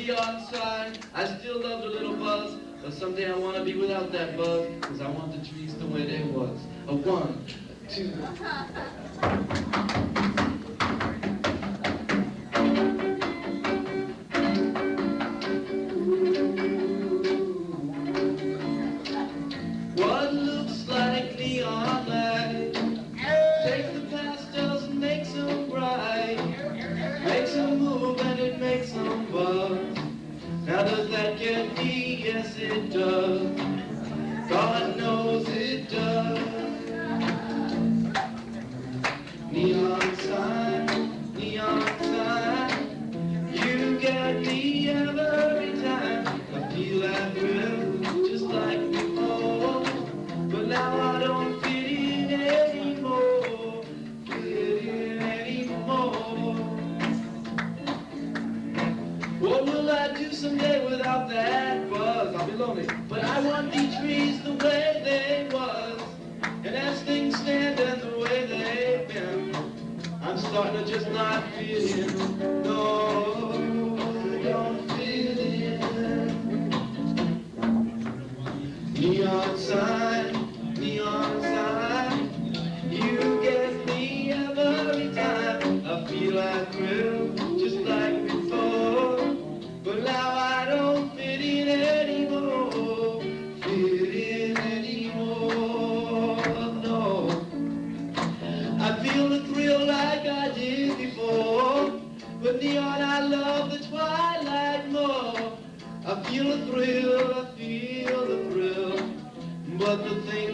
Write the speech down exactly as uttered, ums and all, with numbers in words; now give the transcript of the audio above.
neon sign. I still love the little buzz, but someday I want to be without that buzz, because I want the trees the way they was. A one, a two. What looks like neon light takes the pastels and makes them bright, makes them move and it makes them buzz. Now does that get me? Yes it does. God knows it does. Neon sign, neon sign, you get me every time. I feel that thrill just like before, but now I don't fit in anymore, fit in anymore. What will I do someday without that buzz? I'll be lonely, but I want these trees the way they was, and as things stand and the way they've been, I'm starting to just not fit in. No, I don't fit in. Neon sign, neon sign, you get me every time. I feel that thrill just like before, but now I don't fit in anymore, fit in anymore, no. I feel the thrill like I did before, but neon, I love the twilight more. I feel the thrill, I feel the thrill, but the thing